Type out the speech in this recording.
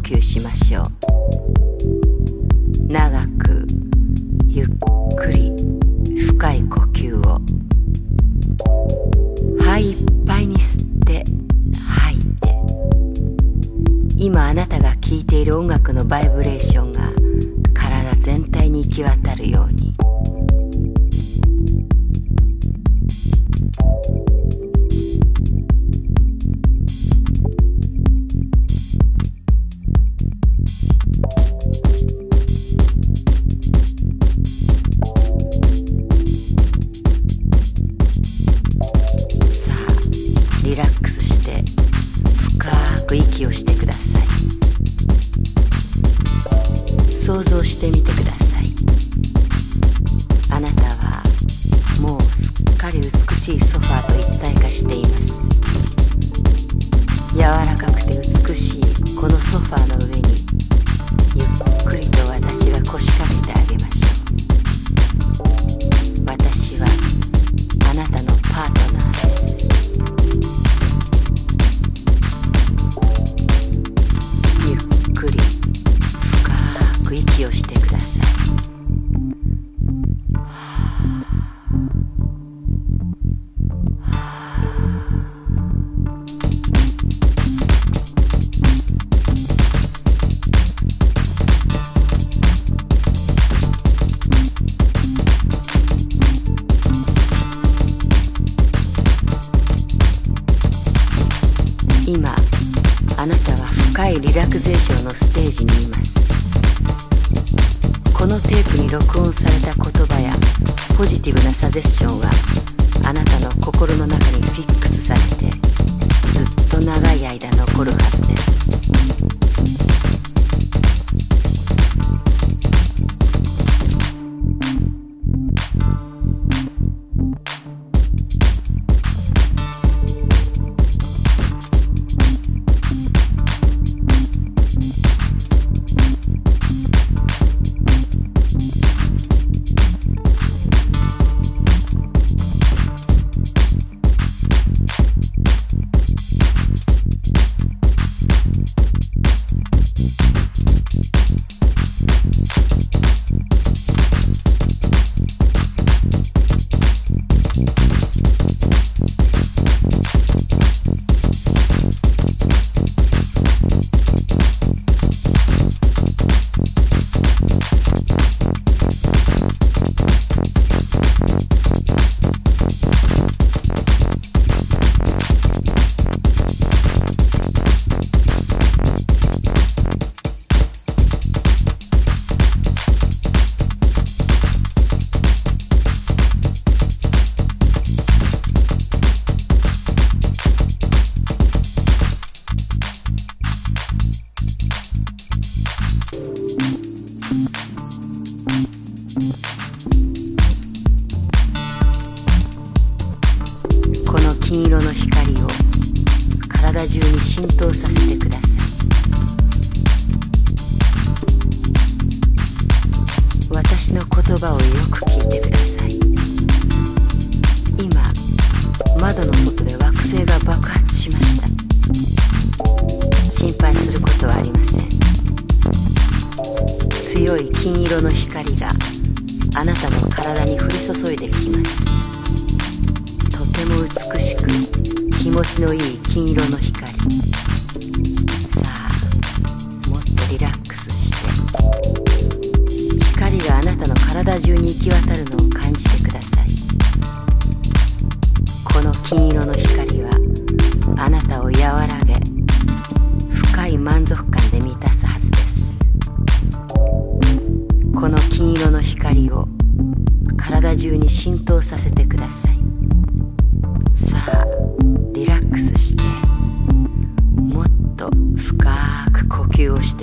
吸しましょう。長くゆっくり深い呼吸を。肺いっぱいに吸って吐いて。今あなたが聴いている音楽のバイブレーションが体全体に行き渡るように。息をしてください。想像してみてください。あなたはもうすっかり美しいソファーと一体化しています。柔らかくて美しいこのソファーの上にゆっくりと私が腰掛けてあげましょう。私はあなたのパートナーです。息をしてください。今あなたは深いリラクゼーションのステージにいます。このテープに録音された言葉やポジティブなサジェッションはあなたの心の中にフィックスされてずっと長い間残るはずです。この金色の光を体中に浸透させてください。私の言葉をよく聞いてください。今窓の外で惑星が爆発しました。心配することはありません。強い金色の光があなたの体に降り注いできます。とても美しく気持ちのいい金色の光。さあもっとリラックスして、光があなたの体中に行き渡るのを感じてください。この金色の光はあなたを和らげ、深い満足感で満たすはずです。この金色の光を体中に浸透させてください。さあリラックスして、もっと深く呼吸をして